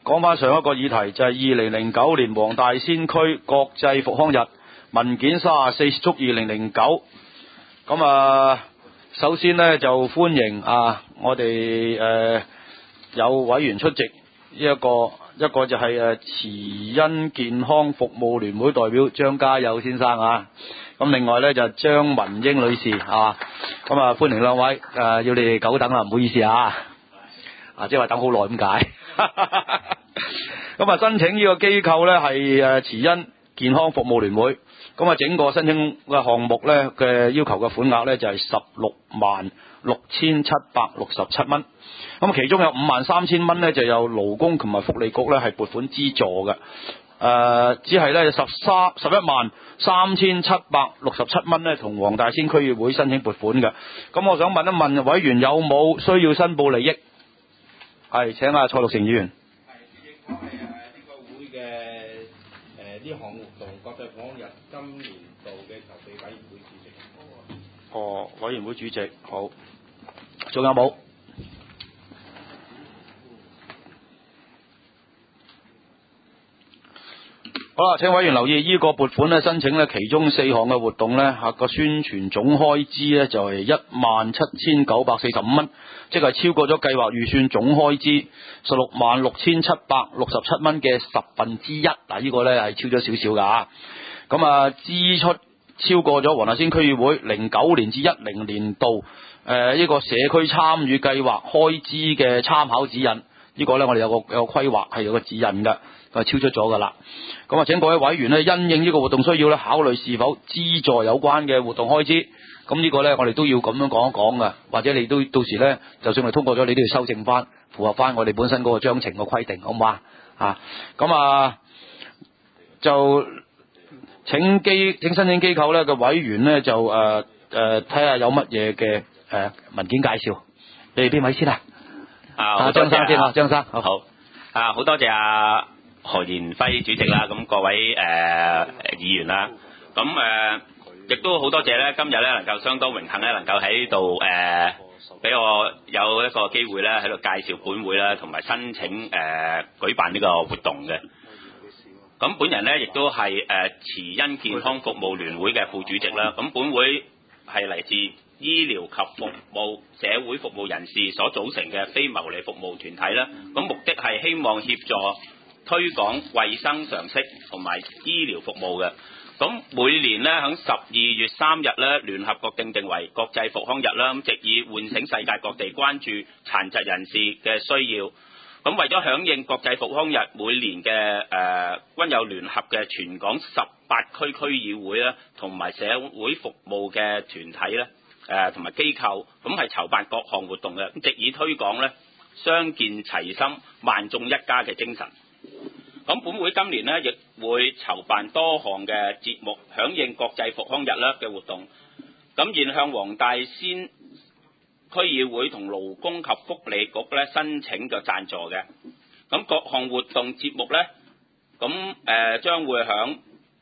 講翻上一個議題就係2009年黃大仙區國際復康日文件34祝2009。咁首先呢，就歡迎我哋有委員出席，一個就係慈恩健康服務聯會代表張家友先生啊。咁另外呢，就張文英女士啊。咁歡迎兩位，要你哋久等啦，唔好意思啊。即係話等好耐咁解。咁申請呢個機構呢係慈恩健康服務聯會。咁整個申請嘅項目呢嘅要求嘅款額呢就係166767蚊。咁其中有53000蚊呢就有勞工同埋福利局呢係撥款資助嘅。只係呢113767蚊呢同黃大仙區議會申請撥款嘅。咁我想問一問委員有冇需要申報利益？係，請蔡陸成議員。 係，呢個會嘅呢項活動國際復康日今年度嘅籌備委員會主席。 委員會主席，好。仲有冇？好啦，請委員留意呢個撥款呢申請呢其中4項嘅活動呢個宣傳總開支呢就係17945蚊，即係超過咗計劃預算總開支166767蚊嘅1/10。呢個呢係超咗少少㗎。咁支出超過咗黃大仙區議會09年至10年度呢個社區參與計劃開支嘅參考指引。呢個呢我哋有個規劃係有個指引㗎，超出咗㗎啦。咁請各位委員呢因應呢個活動需要呢考慮是否資助有關嘅活動開支。咁呢個呢我哋都要咁樣講一講㗎，或者你都到時呢就算我哋通過咗，你都要修正翻，符合翻我哋本身嗰個章程嘅規定，好唔好啊？咁就請申請機構呢嘅委員呢就睇下有乜嘢嘅文件介紹。你哋邊位先啊？張生先啊，張生好。 好多謝何賢輝主席啦，咁各位議員啦，咁亦都好多謝咧，今日咧能夠相當榮幸咧，能夠喺度俾我有一個機會咧喺度介紹本會啦，同埋申請舉辦呢個活動嘅。咁本人咧亦都係慈恩健康服務聯會嘅副主席啦。咁本會係嚟自醫療及服務社會服務人士所組成嘅非牟利服務團體啦。咁目的係希望協助推廣衛生常識同埋醫療服務嘅。咁每年呢，喺12月3日呢，聯合國定為國際復康日啦，咁藉以喚醒世界各地關注殘疾人士嘅需要。咁為咗響應國際復康日，每年嘅均有聯合嘅全港18區區議會啦，同埋社會服務嘅團體咧，同埋機構，咁係籌辦各項活動嘅，咁藉以推廣咧相見齊心、萬眾一家嘅精神。咁本會今年呢，亦會籌辦多項嘅節目，響應國際復康日啦嘅活動。咁現向黃大仙區議會同勞工及福利局咧申請嘅贊助嘅。咁各項活動節目咧，咁將會響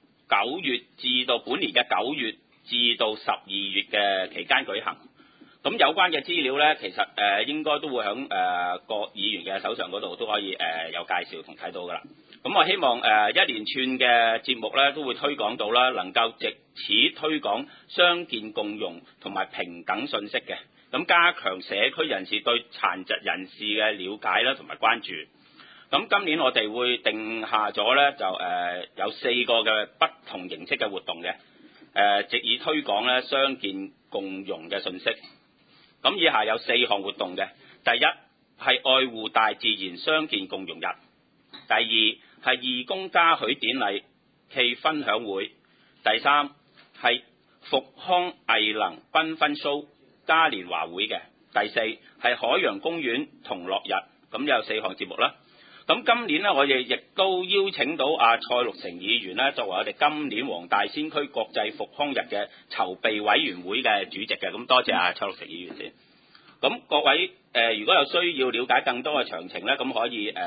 9月至到本年嘅9月至到12月嘅期間舉行。咁有關嘅資料咧，其實應該都會響各議員嘅手上嗰度都可以有介紹同睇到噶啦。咁我希望一連串嘅節目咧都會推廣到啦，能夠藉此推廣傷健共融同埋平等信息嘅，咁加強社區人士對殘疾人士嘅了解啦同埋關注。咁今年我哋會定下咗咧，就有4個嘅不同形式嘅活動嘅，藉以推廣咧傷健共融嘅信息。咁以下有4項活動嘅，第一係愛護大自然傷健共融日，第二係義工嘉許典禮暨分享會，第三係復康藝能繽紛 show 嘉年華會嘅，第四係海洋公園同樂日。咁有4項節目啦。咁今年呢，我哋亦都邀請到蔡陸成議員呢，作為我哋今年黃大仙區國際復康日嘅籌備委員會嘅主席嘅。咁多謝蔡陸成議員先。咁各位如果有需要了解更多嘅詳情呢，咁可以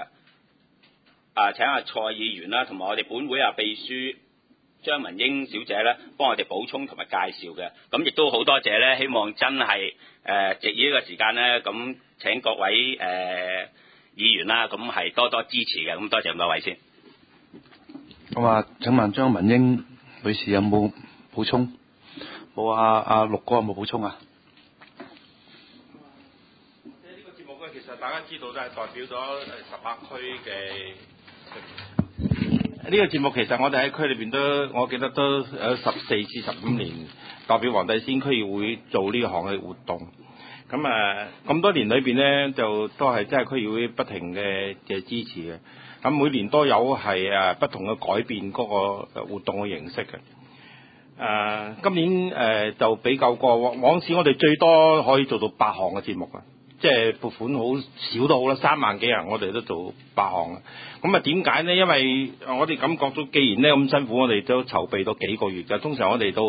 請蔡議員啦，同埋我哋本會秘書張文英小姐咧，幫我哋補充同埋介紹嘅。咁亦都好多謝咧，希望真係藉呢個時間咧，咁請各位議員啦，咁係多多支持嘅，咁多謝咁多位先。 咁啊，請問張文英女士有冇補充？冇啊，阿陸哥有冇補充啊？ 呢個節目咧，其實大家知道都係代表咗18區嘅。呢個節目其實我哋喺區裏邊都，我記得都有14至15年代表黃大仙區議會做呢項嘅活動。咁多年裏邊呢，就都係真係區議會不停嘅支持嘅。咁每年都有係不同嘅改變嗰個活動嘅形式嘅。今年就比較過往時，我哋最多可以做到8項嘅節目啊，即係撥款好少都好啦，3萬幾人我哋都做8項。咁啊點解呢？因為我哋感覺到既然呢咁辛苦，我哋都籌備到幾個月嘅。通常我哋到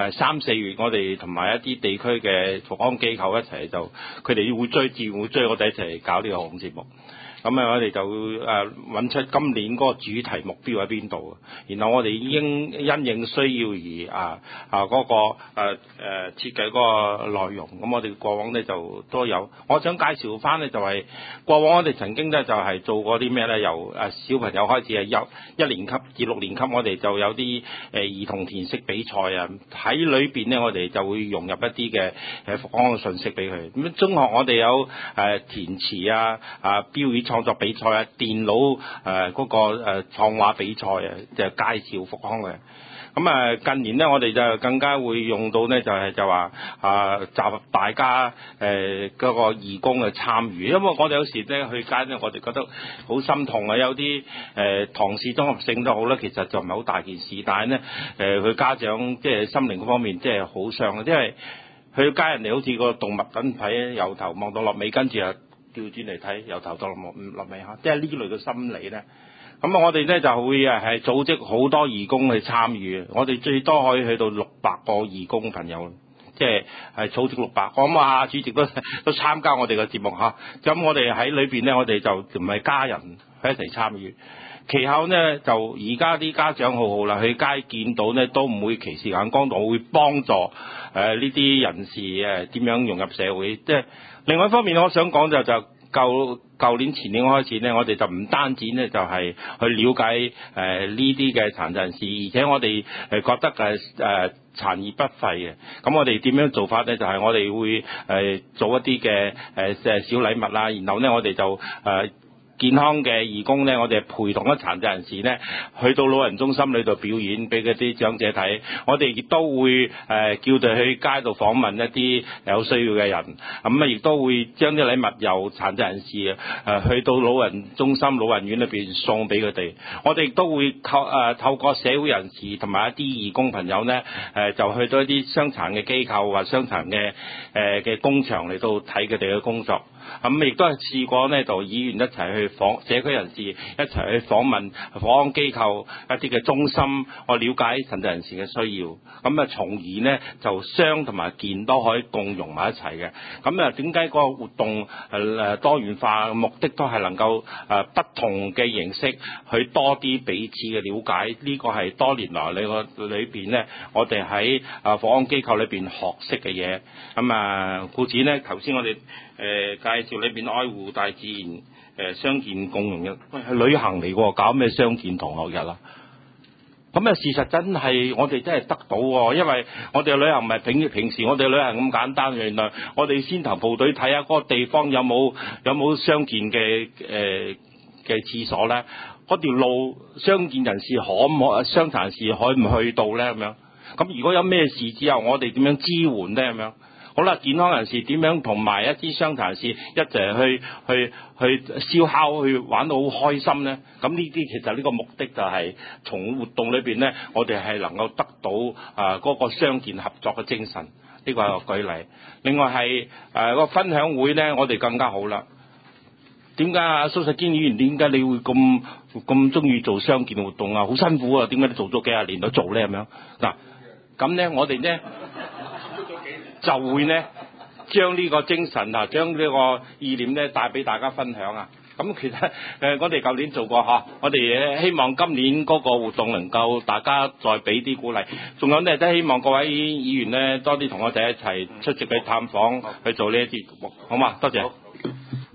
3、4月，我哋同埋一啲地區嘅復康機構一齊就，佢哋會追，自然會追我哋一齊搞呢個項目節目。咁我哋就揾出今年嗰個主題目標喺邊度，然後我哋因應需要而嗰個設計嗰個內容。咁我哋過往呢就都有，我想介紹翻呢就係過往我哋曾經呢就係做過啲咩呢？由小朋友開始係1年級至6年級，我哋就有啲兒童填色比賽啊，喺裏邊呢，我哋就會融入一啲嘅復康嘅信息俾佢。咁中學我哋有填詞標語創作比賽啊，電腦嗰個創畫比賽啊，就介紹復康嘅。咁近年呢，我哋就更加會用到呢，就話集合大家嗰個義工嘅參與，因為我哋有時呢去街呢，我哋覺得好心痛啊，有啲唐氏綜合症都好啦，其實就唔係好大件事，但係呢佢家長即係心靈嗰方面即係好傷啊，因為去街人哋好似個動物等睇，由頭望到落尾，跟住又調轉嚟睇，由頭到落尾嚇，即係呢類嘅心理咧。咁我哋咧就會係組織好多義工去參與，我哋最多可以去到600個義工朋友，即係組織600個。咁主席都參加我哋嘅節目嚇。咁我哋喺裏邊咧，我哋就唔係家人一齊參與。其後呢，就而家啲家長好好啦，去街見到呢都唔會歧視眼光，會幫助呢啲人士點樣融入社會。即係另外一方面，我想講就舊年前年開始呢，我哋就唔單止呢，就係去了解呢啲嘅殘疾人士，而且我哋覺得殘而不廢嘅。咁我哋點樣做法呢？就係我哋會做一啲嘅小禮物啦，然後呢，我哋就健康嘅義工呢，我哋陪同一殘疾人士呢，去到老人中心裏度表演俾嗰啲長者睇。我哋亦都會叫佢去街度訪問一啲有需要嘅人，咁亦都會將啲禮物由殘疾人士去到老人中心、老人院裏邊送俾佢哋。我哋亦都會透過社會人士同埋一啲義工朋友呢，就去到一啲傷殘嘅機構或傷殘嘅工場嚟到睇佢哋嘅工作。咁亦都係試過呢，就議員一齊去社區人士一齊去訪問復康機構一啲嘅中心，我了解殘疾人士嘅需要，咁從而呢，就傷同埋健都可以共融埋一齊嘅。咁點解個活動多元化嘅目的都係能夠不同嘅形式去多啲彼此嘅了解？呢個係多年來裏邊呢，我哋喺復康機構裏邊學識嘅嘢。咁故此呢，頭先我哋介紹裏邊愛護大自然傷健共融日，係旅行嚟喎，搞咩傷健同學日啊？咁事實真係我哋真係得到喎，因為我哋旅行唔係平時我哋旅行咁簡單，原來我哋先頭部隊睇下嗰個地方有冇傷健嘅廁所咧，嗰條路傷健人士傷殘人士可唔去到咧咁樣？咁如果有咩事之後，我哋點樣支援咧咁樣？好啦，健康人士點樣同埋一啲傷殘人士一齊去燒烤，去玩到好開心呢？咁呢啲其實呢個目的就係從活動裏邊呢，我哋係能夠得到嗰個傷健合作嘅精神。呢個係個舉例。另外係個分享會呢，我哋更加好啦。點解蘇世堅議員點解你會咁中意做傷健活動啊？好辛苦啊！點解你做咗幾廿年都做呢？咁樣嗱，咁呢我哋呢就會呢將呢個精神將呢個意念呢帶俾大家分享啊！咁其實我哋舊年做過我哋希望今年嗰個活動能夠大家再俾啲鼓勵，仲有呢，都希望各位議員呢多啲同我哋一齊出席去探訪去做呢一啲節目，好嘛？多謝。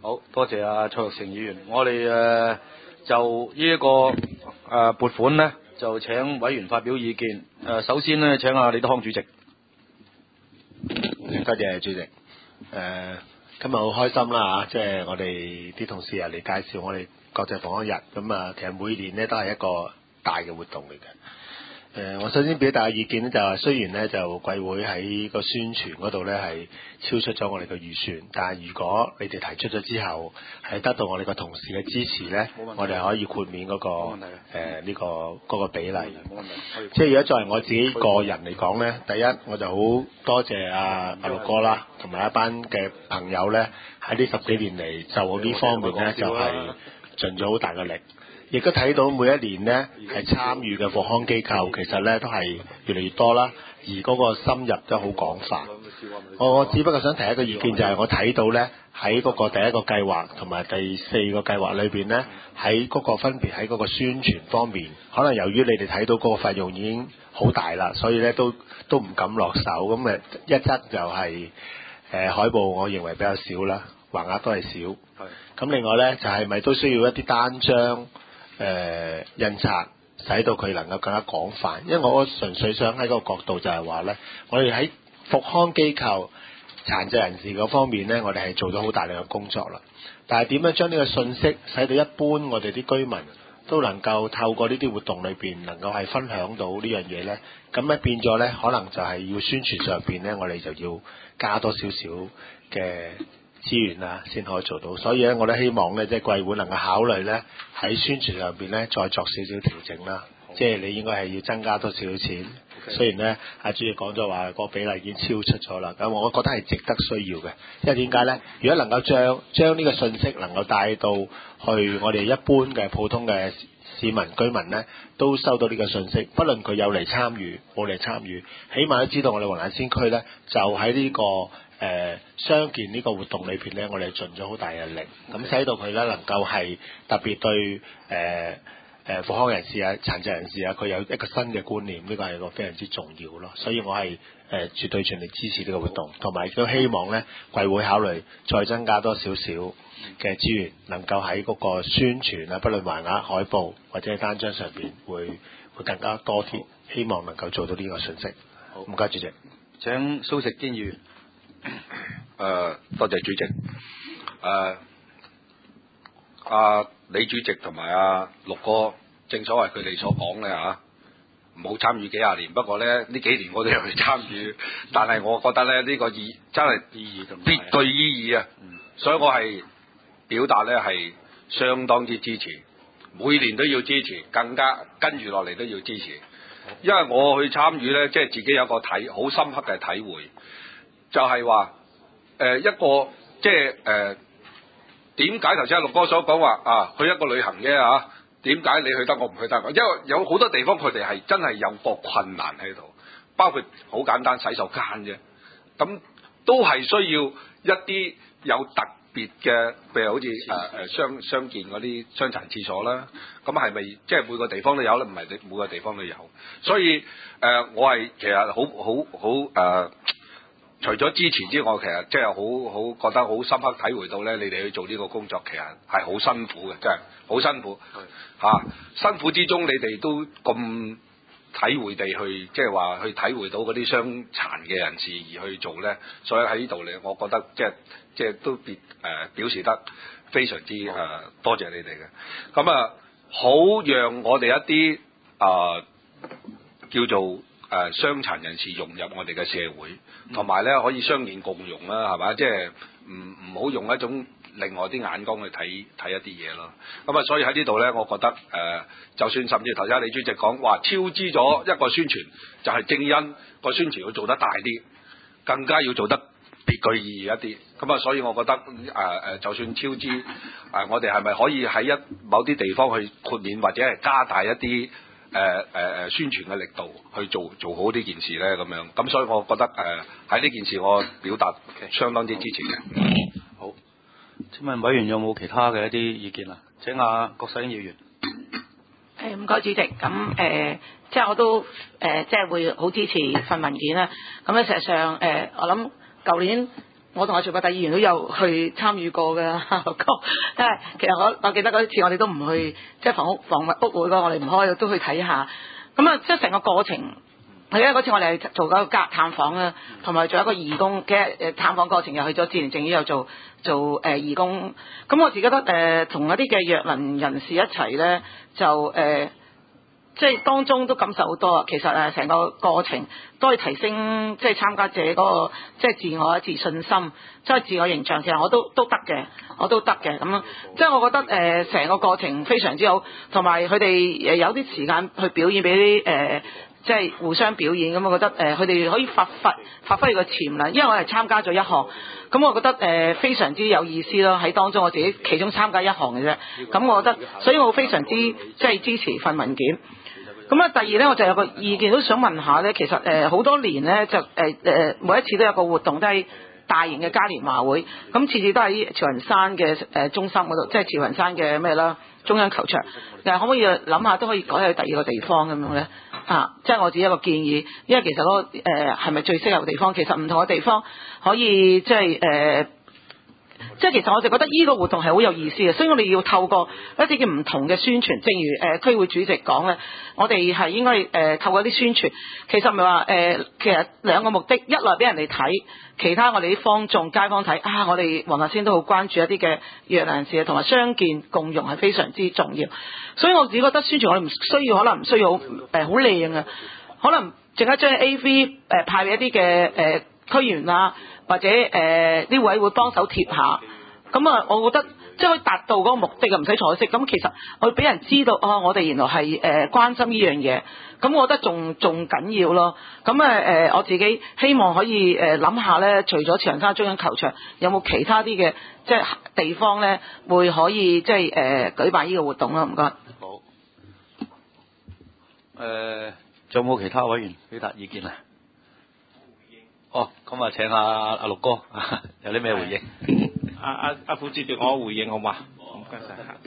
好多謝阿蔡玉成議員，我哋就呢一個撥款呢，就請委員發表意見。首先呢，請阿李德康主席。 多謝主席。今日好開心啦嚇，即係我哋啲同事嚟介紹我哋國際防疫日，咁啊，其實每年呢都係一個大嘅活動嚟嘅。我首先表達嘅意見呢，就係雖然呢就貴會喺個宣傳嗰度呢係超出咗我哋嘅預算，但係如果你哋提出咗之後係得到我哋個同事嘅支持呢，我哋可以豁免嗰個比例。即係如果作為我自己個人嚟講呢，第一我就好多謝阿陸哥啦，同埋一班嘅朋友呢，喺呢10幾年嚟就呢方面呢，就係盡咗好大嘅力。亦都睇到每一年呢係參與嘅復康機構，其實呢都係越嚟越多啦，而嗰個深入都好廣泛。我只不過想提一個意見，就係我睇到呢喺嗰個第一個計劃同埋第4個計劃裏邊呢，喺嗰個分別喺嗰個宣傳方面，可能由於你哋睇到嗰個費用已經好大啦，所以呢都唔敢落手。咁一則就係海報，我認為比較少啦，橫額都係少。咁另外呢，就係咪都需要一啲單張印刷，使到佢能夠更加廣泛。因為我純粹想喺個角度就係話呢，我哋喺復康機構殘疾人士嗰方面呢，我哋係做咗好大量嘅工作啦。但係點樣將呢個信息使到一般我哋啲居民都能夠透過呢啲活動裏邊能夠係分享到呢樣嘢呢？咁咧變咗呢，可能就係要宣傳上邊呢，我哋就要加多少少嘅資源啊，先可以做到。所以咧，我都希望咧，即係貴會能夠考慮咧，喺宣傳上邊咧，再作少少調整啦。即係你應該係要增加多少少錢。雖然咧，阿主席講咗話個比例已經超出咗啦，咁我覺得係值得需要嘅。因為點解咧？如果能夠將呢個信息能夠帶到去我哋一般嘅普通嘅市民居民咧，都收到呢個信息，不論佢有嚟參與冇嚟參與，起碼都知道我哋黃大仙區咧，就喺呢個傷健呢個活動裏邊咧，我哋盡咗好大嘅力，咁使到佢咧能夠係特別對復康人士啊、殘疾人士啊，佢有一個新嘅觀念，呢個係一個非常之重要咯。所以我係絕對全力支持呢個活動，同埋亦都希望咧貴會考慮再增加多少少嘅資源，能夠喺嗰個宣傳啊，不論橫額、海報或者係單張上邊會更加多啲，希望能夠做到呢個信息。好，唔該主席。 請蘇錫堅議員。 多謝主席。李主席同埋陸哥，正所謂佢哋所講咧嚇，冇參與幾廿年，不過咧呢幾年我都有去參與，但係我覺得咧呢個真係別具意義啊！所以我係表達咧係相當之支持，每年都要支持，更加跟住落嚟都要支持，因為我去參與咧，即係自己有個好深刻嘅體會，就係話一個即係點解頭先阿陸哥所講話去一個旅行嘅嚇？點解你去得我唔去得？因為有好多地方佢哋係真係有個困難喺度，包括好簡單洗手間啫，咁都係需要一啲有特別嘅，譬如好似傷健嗰啲傷殘廁所啦。咁係咪即係每個地方都有咧？唔係每個地方都有，所以我係其實好除咗支持之外，其實即係好覺得好深刻體會到咧，你哋去做呢個工作其實係好辛苦嘅，真係好辛苦辛苦之中，你哋都咁體會地去，即係話去體會到嗰啲傷殘嘅人士而去做咧，所以喺呢度咧，我覺得即係都表示得非常之多謝你哋嘅。咁好讓我哋一啲叫做傷殘人士融入我哋嘅社會，同埋咧可以相見共融啦，係嘛？即係唔好用一種另外啲眼光去睇一啲嘢咯。咁所以喺呢度咧，我覺得就算甚至頭先李主席講話超支咗一個宣傳，就係正因個宣傳要做得大啲，更加要做得別具意義一啲。咁所以我覺得就算超支，我哋係咪可以喺某啲地方去豁免，或者係加大一啲宣傳嘅力度去做好呢件事咧，咁樣，咁所以我覺得喺呢件事我表達相當之支持嘅。 好，請問委員有冇其他嘅一啲意見啊？請郭世英議員。 唔該主席，咁即係我都即係會好支持份文件啦。咁咧事實上我諗舊年我同阿徐國大議員都有去參與過嘅，因為其實我記得嗰次我哋都唔去，即係房屋會嗰個我哋唔開，都去睇下。咁啊，即係成個過程。係啊，嗰次我哋係做嗰個探訪啦，同埋做一個義工嘅探訪過程，又去咗志聯政院又做義工。咁我自己覺得同一啲嘅弱能人士一齊咧，就即係當中都感受好多啊！其實成個過程都係提升即係參加者嗰個即係自我自信心，即係自我形象。其實我都得嘅，我都得嘅咁。即係我覺得成個過程非常之好，同埋佢哋有啲時間去表演俾啲即係互相表演。咁我覺得佢哋可以發揮佢個潛能，因為我係參加咗一項，咁我覺得非常之有意思咯。喺當中我自己其中參加一項嘅啫，咁我覺得，所以我非常之即係支持份文件。咁啊，第二咧，我就有個意見都想問下咧。其實好多年咧，就每一次都有個活動，都係大型嘅嘉年華會。咁次次都喺慈雲山嘅中心嗰度，即係慈雲山嘅咩啦，中央球場。可唔可以諗下都可以改去第二個地方咁樣咧？即係我自己一個建議，因為其實嗰個係咪最適合嘅地方？其實唔同嘅地方可以即係即係其實我就覺得呢個活動係好有意思嘅，所以我哋要透過一啲嘅唔同嘅宣傳，正如區會主席講咧，我哋係應該透過啲宣傳，其實唔係話其實兩個目的，一來俾人哋睇，其他我哋啲坊眾街坊睇啊，我哋黃大仙都好關注一啲嘅弱能人士，同埋傷健共融係非常之重要，所以我自己覺得宣傳我哋唔需要，可能唔需要好靚啊，可能淨係將 AV 派俾一啲嘅區議員啊，或者啲委會幫手貼下，咁啊，我覺得即係可以達到嗰個目的啊，唔使彩色。咁其實我俾人知道我哋原來係關心呢樣嘢，咁我覺得仲緊要咯。咁我自己希望可以諗下咧，除咗慈雲山中央球場，有冇其他啲嘅即係地方咧，會可以即係舉辦呢個活動咯？唔該。 好。仲有冇其他委員表達意見啊？咁啊，請阿陸哥有啲咩回應？ 阿副主席，我回應好嘛？唔該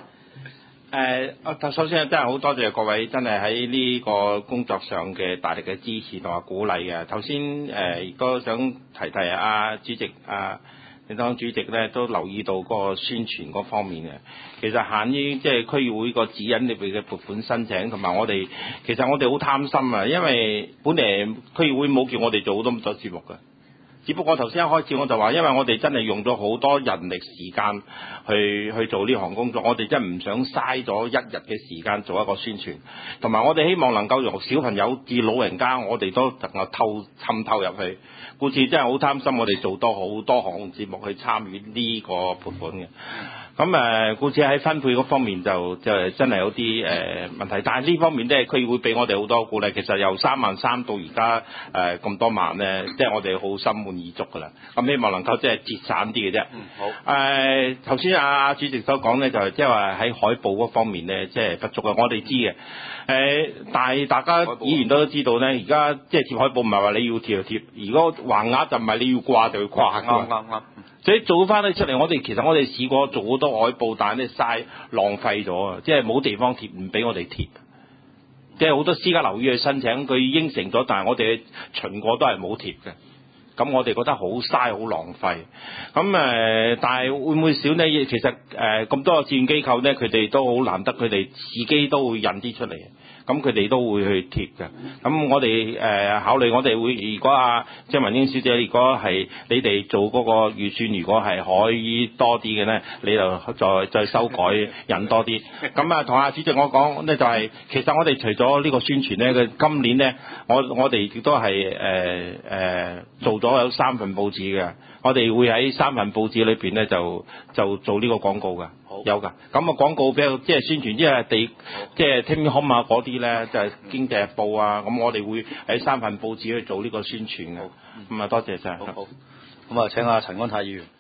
晒。首先真係好多謝各位，真係喺呢個工作上嘅大力嘅支持同埋鼓勵嘅。頭先亦都想提主席你當主席咧都留意到嗰個宣傳嗰方面嘅，其實限於即係區議會個指引裏邊嘅撥款申請，同埋其實我哋好貪心啊，因為本嚟區議會冇叫我哋做好多咁多節目嘅，只不過頭先一開始我就話，因為我哋真係用咗好多人力時間去做呢項工作，我哋真係唔想嘥咗一日嘅時間做一個宣傳，同埋我哋希望能夠由小朋友至老人家，我哋都能夠滲透入去。故此真係好貪心，我哋做多好多項節目去參與呢個撥款嘅。咁故此喺分配嗰方面就真係有啲問題，但係呢方面咧，區議會俾我哋好多鼓勵。其實由33000到而家咁多萬咧，即係我哋好心滿意足㗎啦。咁希望能夠即係節省啲嘅啫。好。頭先阿主席所講咧，就係即係話喺海報嗰方面咧，即係不足嘅。我哋知嘅。但係大家議員都知道咧，而家即係貼海報唔係話你要貼就貼，如果橫額就唔係你要掛就要掛㗎嘛。啱。所以做翻佢出嚟，其實我哋試過做好多海報，但係咧嘥浪費咗啊！即係冇地方貼，唔俾我哋貼。即係好多私家樓宇去申請，佢應承咗，但係我哋巡過都係冇貼嘅。咁我哋覺得好嘥，好浪費。咁但係會唔會少呢？其實咁多個志願機構呢，佢哋都好難得，佢哋自己都會印啲出嚟。咁佢哋都會去貼嘅。咁我哋考慮，我哋會如果即係文英小姐，如果係你哋做嗰個預算，如果係可以多啲嘅呢，你就再修改印多啲。咁同阿主席我講呢，就係其實我哋除咗呢個宣傳呢，佢今年呢，我哋亦都係做咗有3份報紙嘅。我哋會喺3份報紙裏邊呢，就做呢個廣告㗎。有㗎，咁廣告比較即係宣傳，即係 Tim Home 嗰啲咧，就係經濟日報啊，咁我哋會喺3份報紙去做呢個宣傳嘅。咁多謝晒。 好。咁請阿陳安泰議員。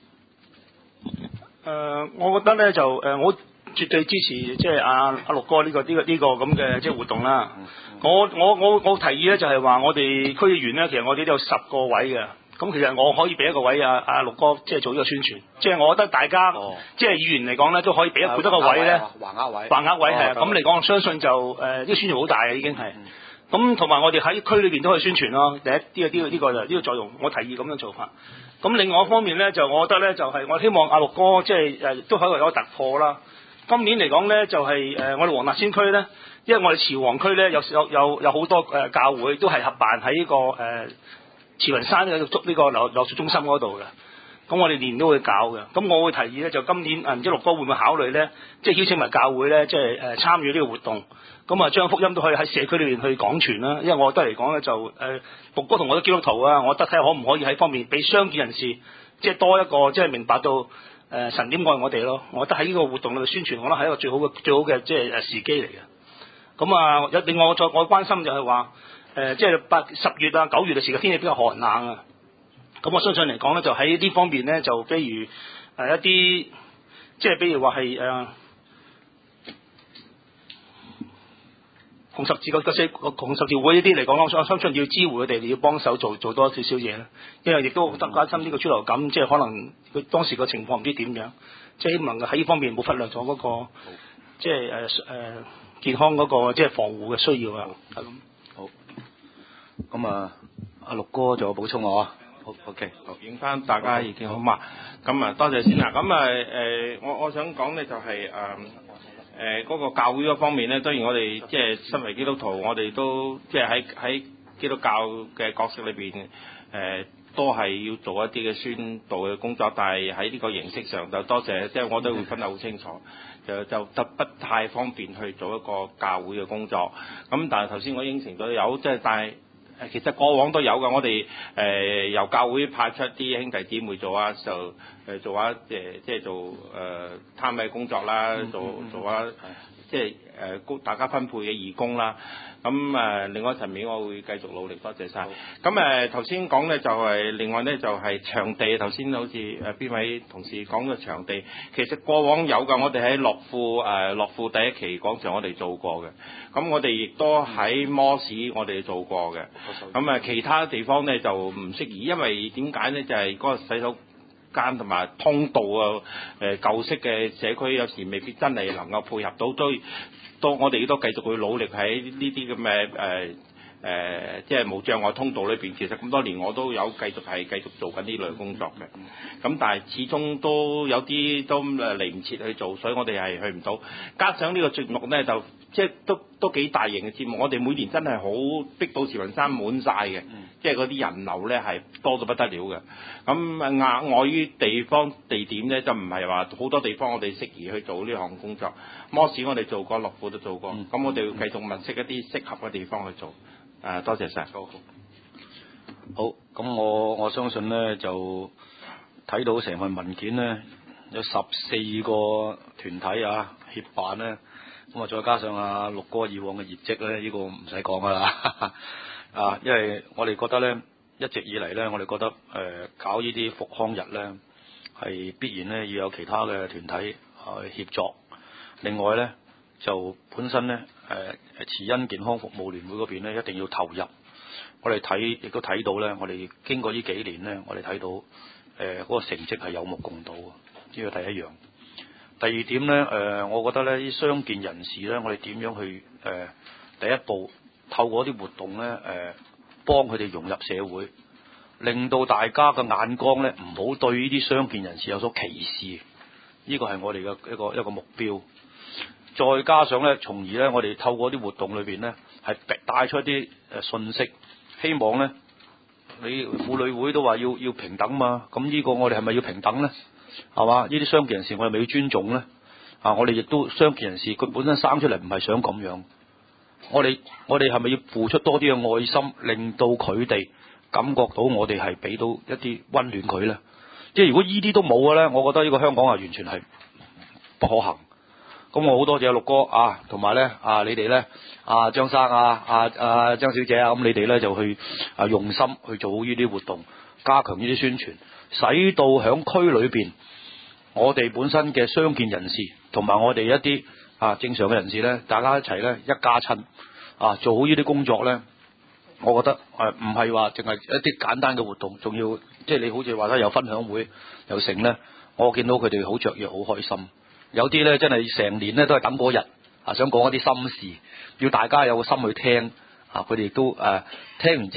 我覺得咧就我絕對支持即係阿陸哥呢個咁嘅即係活動啦。我提議咧就係話我哋區議員咧，其實我哋都有10個位嘅。咁其實我可以俾一個位阿陸哥即係做呢個宣傳，即係我覺得大家即係議員嚟講咧都可以俾一個位咧，橫額位係咁嚟講，我相信就呢個宣傳好大嘅已經係。咁同埋我哋喺區裏邊都可以宣傳咯。第一呢個作用，我提議咁樣做法。 咁另外一方面咧，就我覺得咧，就係、我希望阿陸哥即係都可以有突破啦。今年嚟講咧，就係、我哋黃大仙區咧，因為我哋慈黃區咧有好多教會都係合辦喺呢個慈雲山嘅呢個留宿中心嗰度嘅。咁我哋年都會搞嘅。咁我會提議咧，就今年唔知陸哥會唔會考慮咧，即係邀請埋教會咧，即係參與呢個活動。咁啊，將福音都可以喺社區裏邊去廣傳啦。因為我覺得嚟講咧，就陸哥同我都基督徒啊，我覺得睇下可唔可以喺方面俾傷健人士即係多一個即係明白到神點愛我哋咯。我覺得喺呢個活動裏面宣傳，我覺得係一個最好嘅即係時機嚟嘅。咁啊，另外我關心就係話即係10月啊9月嘅時嘅天氣比較寒冷啊。咁我相信嚟講咧，就喺呢方面咧，就譬如一啲即係譬如話係紅十字會呢啲嚟講，我相信要支援佢哋，要幫手做多少少嘢咧。因為亦都得關心呢個豬流感，即係可能佢當時個情況唔知點樣，即係希望喺呢方面冇忽略咗嗰個即係健康嗰個即係防護嘅需要啊。係咁。 好。咁啊，阿陸哥仲有補充我啊？好 OK， 好， 應翻大家意見好嘛？咁啊，多謝先啦。咁啊我想講咧就係嗰個教會嗰方面咧，當然我哋即係身為基督徒，我哋都即係喺基督教嘅角色裏邊都係要做一啲嘅宣導嘅工作，但係喺呢個形式上就多謝，即係我都會分得好清楚，就不太方便去做一個教會嘅工作。咁但係頭先我應承咗有，即係但係。其實過往都有㗎，我哋由教會派出啲兄弟姊妹做下就做下即係做攤位工作啦，做下即係大家分配嘅義工啦。咁另外一層面我會繼續努力，多謝晒。咁頭先講咧就係另外咧就係場地，頭先好似邊位同事講嘅場地，其實過往有㗎，我哋喺樂富第一期廣場我哋做過嘅，咁我哋亦都喺摩士我哋做過嘅，咁其他地方咧就唔適宜，因為點解咧就係嗰個洗手間同埋通道啊，舊式嘅社區有時未必真係能夠配合到，都我哋都繼續會努力喺呢啲咁嘅即係無障礙通道裏邊。其實咁多年我都有繼續做緊呢類工作嘅，咁但係始終都有啲都嚟唔切去做，所以我哋係去唔到。加上呢個節目咧就即係都幾大型嘅節目，我哋每年真係好逼到慈雲山滿晒嘅，即係嗰啲人流咧係多到不得了嘅。咁額外於地點咧就唔係話好多地方我哋適宜去做呢項工作。摩士我哋做過，樂富都做過，咁我哋要繼續物色一啲適合嘅地方去做。多謝晒。 好，咁我相信咧就睇到成份文件咧有14個團體啊協辦咧。咁再加上阿陸哥以往嘅業績咧，呢個唔使講噶啦。因為我哋覺得咧，一直以嚟咧，我哋覺得搞呢啲復康日咧，係必然咧要有其他嘅團體去協助。另外咧，就本身咧慈恩健康服務聯會嗰邊咧，一定要投入。我哋亦都睇到咧，我哋經過呢幾年咧，我哋睇到嗰個成績係有目共睹嘅。呢個第一樣。第二點咧，我覺得咧，啲傷健人士咧，我哋點樣去第一步透過啲活動咧，幫佢哋融入社會，令到大家嘅眼光咧唔好對呢啲傷健人士有所歧視，呢個係我哋嘅一個目標。再加上咧，從而咧，我哋透過啲活動裏邊咧，係帶出一啲信息，希望咧，你婦女會都話要平等嘛，咁呢個我哋係咪要平等咧？係嘛？呢啲傷健人士我哋咪要尊重咧？我哋亦都傷健人士，佢本身生出嚟唔係想咁樣。我哋係咪要付出多啲嘅愛心，令到佢哋感覺到我哋係俾到一啲溫暖佢咧？即係如果呢啲都冇嘅咧，我覺得呢個香港完全係不可行。咁我好多謝陸哥同埋咧你哋咧張生張小姐咁你哋咧就去用心去做好呢啲活動，加強呢啲宣傳，使到響區裏邊我哋本身嘅傷健人士同埋我哋一啲正常嘅人士咧，大家一齊咧一家親做好呢啲工作咧，我覺得唔係話淨係一啲簡單嘅活動，仲要即係你好似話齋有分享會又成咧，我見到佢哋好雀躍好開心。有啲咧真係成年咧都係等嗰日想講一啲心事，要大家有個心去聽佢哋都聽完之後咧，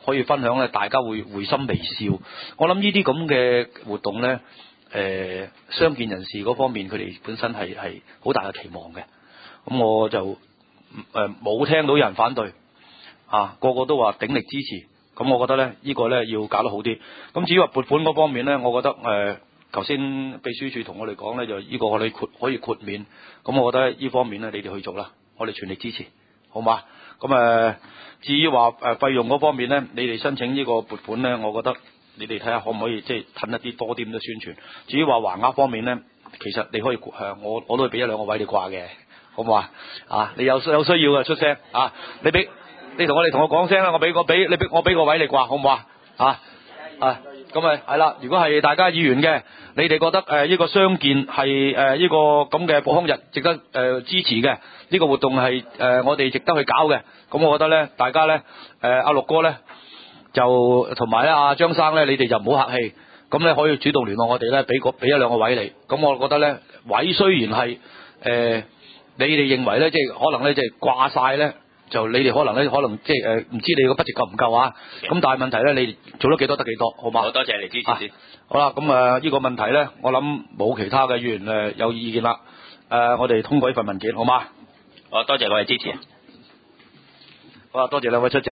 可以分享咧，大家會會心微笑。我諗呢啲咁嘅活動咧，傷健人士嗰方面佢哋本身係好大嘅期望嘅。咁我就冇聽到有人反對啊，個個都話鼎力支持。咁我覺得咧，呢個咧要搞得好啲。咁至於話撥款嗰方面咧，我覺得頭先秘書處同我哋講咧，就呢個我哋可以豁免。咁我覺得呢方面咧，你哋去做啦，我哋全力支持，好嘛？咁至於話費用嗰方面咧，你哋申請呢個撥款咧，我覺得你哋睇下可唔可以即係褪一啲多啲咁嘅宣傳。至於話橫額方面咧，其實你可以我都會俾一兩個位你掛嘅，好唔好啊？你有需要嘅出聲啊！你同我講聲啦，我俾個位你掛，好唔好啊？咁係啦。如果係大家議員嘅，你哋覺得呢個傷健係呢個咁嘅保康日值得支持嘅，呢個活動係我哋值得去搞嘅。咁我覺得咧，大家咧阿陸哥咧就同埋咧阿張生咧，你哋就唔好客氣，咁咧可以主動聯絡我哋咧，俾一兩個位你。咁我覺得咧，位雖然係你哋認為咧，即係可能咧，即係掛晒咧。就你哋可能即係唔知你個 budget 夠唔夠啊？咁但係問題咧，你做得幾多得幾多，好嘛？ 好多謝你支持先。 好啦，咁呢個問題咧，我諗冇其他嘅議員有意見啦。我哋通過呢份文件，好嘛？ 好，多謝各位支持。 好啦，多謝兩位出席。